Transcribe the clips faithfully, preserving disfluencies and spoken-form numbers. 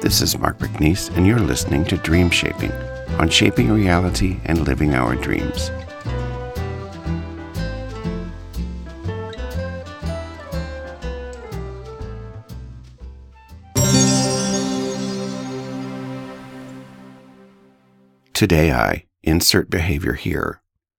This is Mark McNeese, and you're listening to Dream Shaping on Shaping Reality and Living Our Dreams. Today I insert behavior here.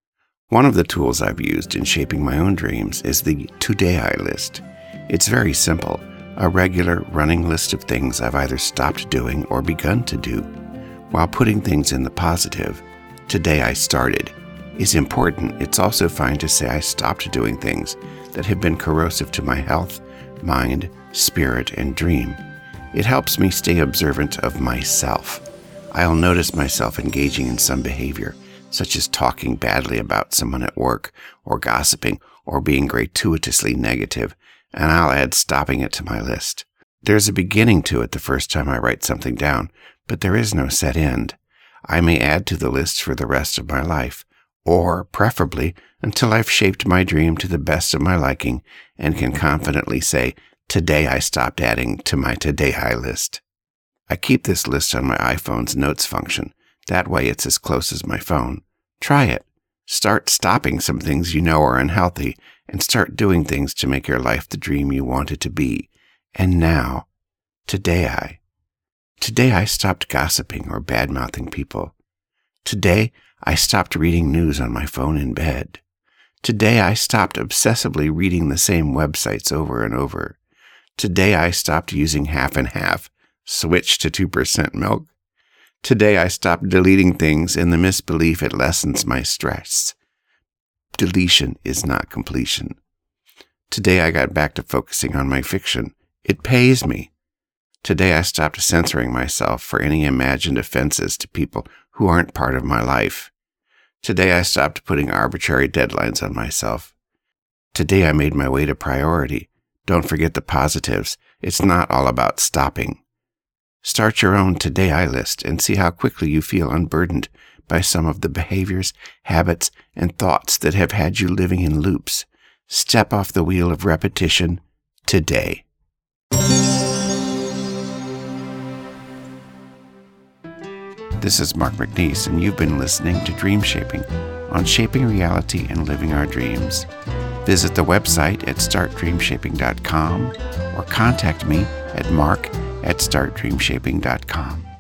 One of the tools I've used in shaping my own dreams is the Today I list. It's very simple, a regular running list of things I've either stopped doing or begun to do. While putting things in the positive, today I started, is important, it's also fine to say I stopped doing things that have been corrosive to my health, mind, spirit, and dream. It helps me stay observant of myself. I'll notice myself engaging in some behavior, such as talking badly about someone at work, or gossiping, or being gratuitously negative, and I'll add stopping it to my list. There's a beginning to it the first time I write something down, but there is no set end. I may add to the list for the rest of my life, or, preferably, until I've shaped my dream to the best of my liking and can confidently say, today I stopped adding to my Today I list. I keep this list on my iPhone's notes function. That way it's as close as my phone. Try it. Start stopping some things you know are unhealthy and start doing things to make your life the dream you want it to be. And now, today I. Today I stopped gossiping or bad-mouthing people. Today I stopped reading news on my phone in bed. Today I stopped obsessively reading the same websites over and over. Today I stopped using half and half. Switch to two percent milk. Today I stopped deleting things in the misbelief it lessens my stress. Deletion is not completion. Today I got back to focusing on my fiction. It pays me. Today I stopped censoring myself for any imagined offenses to people who aren't part of my life. Today I stopped putting arbitrary deadlines on myself. Today I made my way to priority. Don't forget the positives. It's not all about stopping. Start your own Today I list and see how quickly you feel unburdened by some of the behaviors, habits, and thoughts that have had you living in loops. Step off the wheel of repetition today. This is Mark McNeese, and you've been listening to Dream Shaping on Shaping Reality and Living Our Dreams. Visit the website at start dream shaping dot com or contact me at mark at start dream shaping dot com.